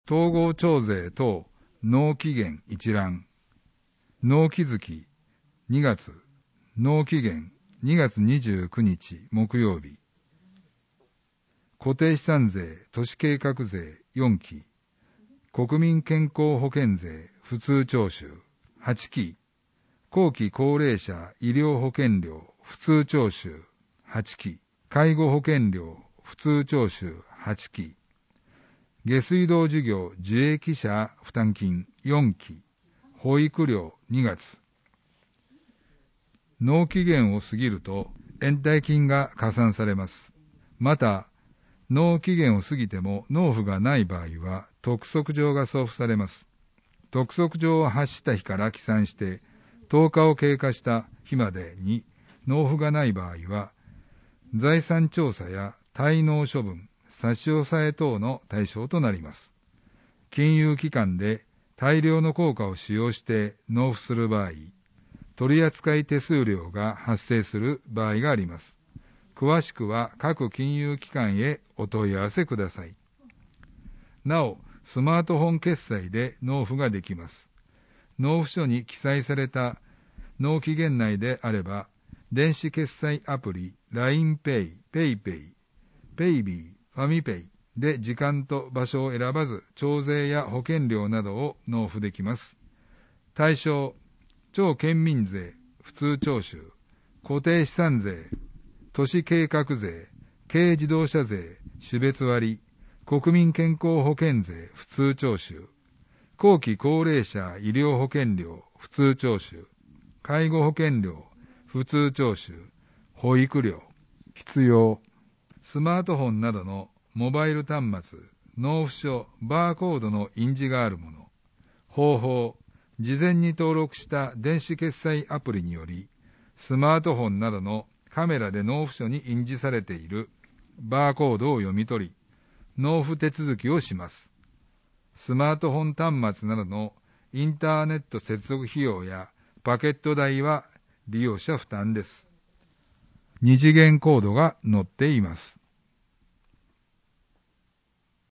統合徴税等納期限一覧、納期月2月、納期限2月29日木曜日、固定資産税、都市計画税4期、国民健康保険税普通徴収8期、後期高齢者医療保険料普通徴収8期、介護保険料普通徴収8期、下水道事業受益者負担金4期、保育料2月。納期限を過ぎると延滞金が加算されます。また、納期限を過ぎても納付がない場合は督促状が送付されます。督促状を発した日から起算して10日を経過した日までに納付がない場合は、財産調査や滞納処分、差し押さえ等の対象となります。金融機関で大量の硬貨を使用して納付する場合、取扱手数料が発生する場合があります。詳しくは各金融機関へお問い合わせください。なお、スマートフォン決済で納付ができます。納付書に記載された納期限内であれば、電子決済アプリ LINEPay、PayPay、PayB、ファミペイで時間と場所を選ばず、徴税や保険料などを納付できます。対象、超県民税、普通徴収、固定資産税、都市計画税、軽自動車税、種別割、国民健康保険税、普通徴収、後期高齢者医療保険料、普通徴収、介護保険料、普通徴収、保育料、必要、スマートフォンなどのモバイル端末、納付書、バーコードの印字があるもの、方法、事前に登録した電子決済アプリにより、スマートフォンなどのカメラで納付書に印字されているバーコードを読み取り、納付手続きをします。スマートフォン端末などのインターネット接続費用やパケット代は利用者負担です。二次元コードが載っています。